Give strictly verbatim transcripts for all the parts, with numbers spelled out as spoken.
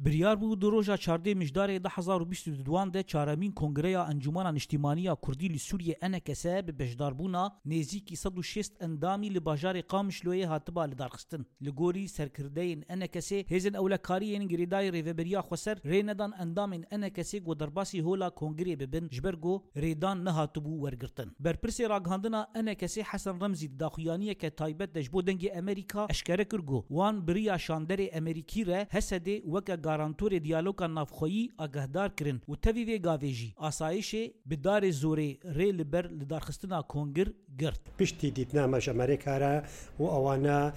بریار بو دو روژا چارده مجدار ده هزار و بیست و دوان ده چارمین کنگریا انجمن نشتیمانیا کردی لسوریه انکسه به بجداربونا نزیکی صد و شصت اندامی لباجار قامشلویه هاتبا لدارخستن لگوری سرکردین انکسه هزن اولکاریین گریدای ریوبریا خسر ریندان اندامین انکسه گو درباسی هولا کنگری ببن جبرگو ریدان نهاتبو ورگرتن برپرسی راگهاندنا انکسه حسن رمزی داخویانیه که تایبت دجبو دنگ امریکا اشکره کرگو وان بریا شاندر امریکی ره حسده وکا گارانتور دیالوگا نافخویی آگهدار کرن و تاوی گاویجی آسایش بدار زوری ری لبر لدارخستنا کنگر گرد پشتی دیتنامش امریکا را و اوانا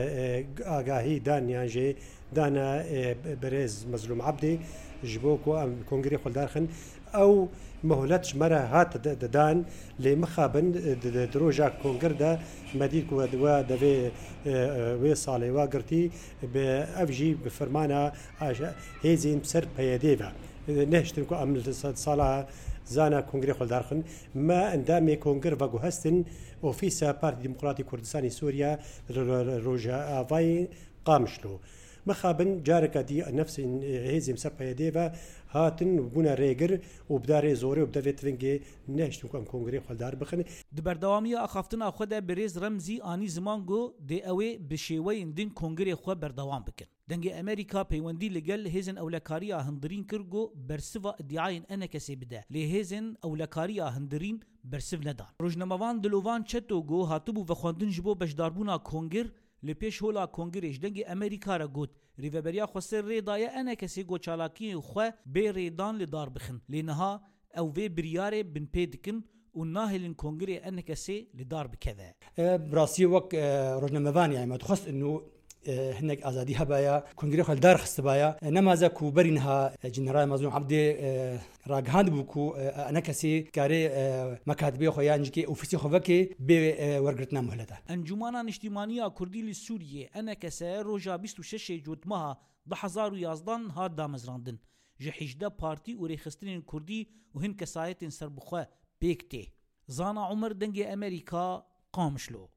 آگاهی دانیانجی دانا برز مظلوم عبدی جبوکو ام کنگری خلدارخن او مهلتش مرة هات دان لمخابن دروجا كونغر دا مدير كو دوا دبي وي صالي واقرتي بافجي بفرمانا هيزين بسر بيديفا نهشتن كو عمل صالة زانا كونغري خلدارخن ما اندامي كونغر فاغو هستن اوفيسا بارتي ديمقراطي كردستاني سوريا روجا افاي قامشلو مخابن جارك دي نفس هيزم سبا ديفا هاتن وبونا ريجر وبداري زوري وبدافيت فينجي نهشتن كم كونغري خلدار بخن دبردوامی اخافتنا خود بریز رمزی آنی زمان گو دی اوی بشیوین دین کنگری خو بردوام بکن دنگ امریکا پیوندی لگل هیزن اولکاریا هندرین کرگو برسوا ادعاین انکسی بده لهیزن اولکاریا هندرین برسو ندان روزنامه‌وان دلوان چتو گو هاتبو و خواندن جبو بجداربونا کنگر لپیش هولا کنگریش دنگ امریکا را گوت ریوبریا خسر ریدای انا کسی گو چالاکی خو بی ریدان لدار بخن لینها او وی بریاره بن پیدکن و ناهلن کنگری انا کسی لدار بکذا براسي وق روزنامه‌وان يعني ما تخص انه هناك ازادي هبايا كونغري خل دار خستبايا نمازا كو برينها جنرال مظلوم عبدي راغهاند بوكو انا كسي كاري مكاتبي خويانجكي اوفيسي خوفكي بي ورغتنا مهلتا انجمانا نشتیمانیا کردی لسوریه انا کسه روجا بیست و شش جوتمها ده هزار و یازده هاد دامزراندن جحجده پارتی و ریخستنین کردی و هن کسایت سربخوا بیکتی زانا عمر دنگ امریکا قامشلو